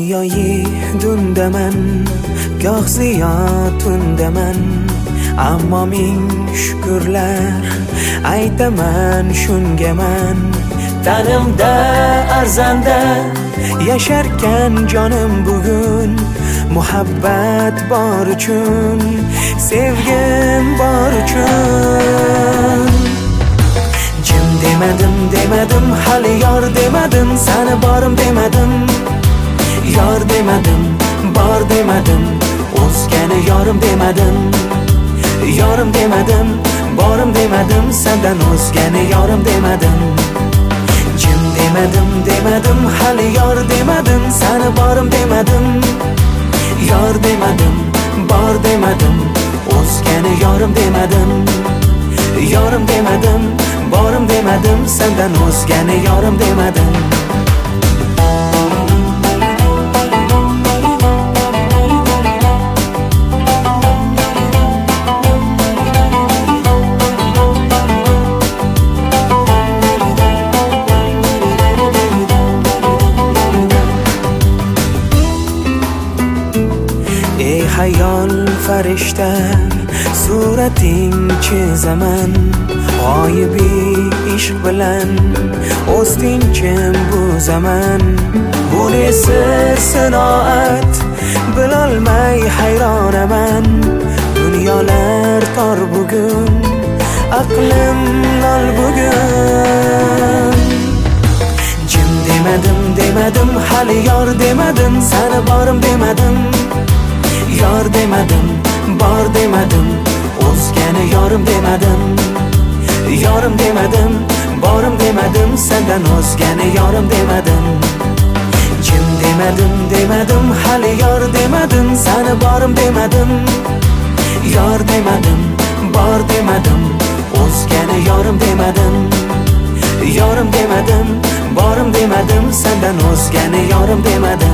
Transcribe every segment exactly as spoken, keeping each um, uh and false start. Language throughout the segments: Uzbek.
daryoyi dundaman, goh ziyo tundaman, ammo ming shukrlar aytaman shungaman. Tanimda arzanda yasharkan jonim bugun, muhabbat bor uchun, sevgim bor uchun. Jim demadim demadim, hali yor demadim, sani borim demadim, yor demadim, bor demadim, o'zgani yorim demadim, yorim demadim, borim demadim, sendan o'zgani yorim demadim. Jim demadim demadim, hali yor demadim, sani borim demadim, yor demadim, bor demadim, o'zgani yorim demadim, yorim demadim, borim demadim, sendan o'zgani yorim demadim. Ey hayol farishta, surating chizaman, g'oyibi ishq bilan o'stinchim bu zaman. Bu ne sir sinoat, bilolmay hayronaman, dunyolar tor bugun, aqlim lol bugun. Jim demadim demadim, hali yor demadim, sani borim demadim, yor demadim, bor demadim, o'zgani yorim demadim, yorim demadim, borim demadim, sendan o'zgani yorim demadim. Jim demadim demadim, hali yor demadim, sani borim demadim, yor demadim, bor demadim, o'zgani yorim demadim, yorim demadim, borim demadim, sendan o'zgani yorim demadim.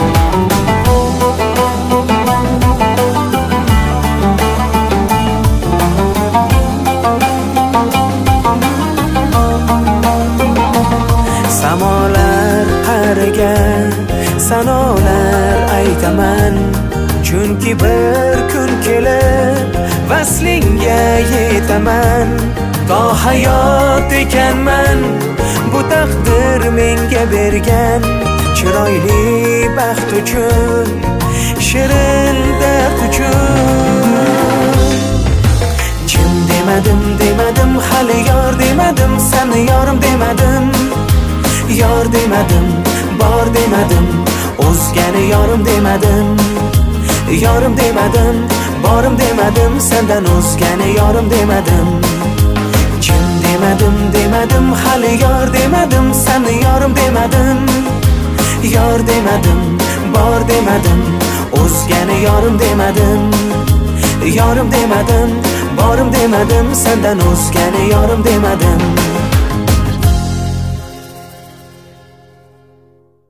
Samolar qariga sanolar aytaman, chunki bir kun kelib vaslingga yetaman. To hayot ekanman, bu taqdir menga bergan, chiroyli baxt uchun, shirin dard uchun. Jim demadim demadim, hali yor demadim, sani yorim demadim, yor demadim, bor demadim, o'zgani yorim demadim, yorim demadim, borim demadim, sendan o'zgani yorim demadim. Jim demadim demadim, hali yor demadim, sani yorim demadim, yor demadim, bor demadim, o'zgani yorim demadim, yorim demadim, borim demadim, sendan o'zgani yorim demadim.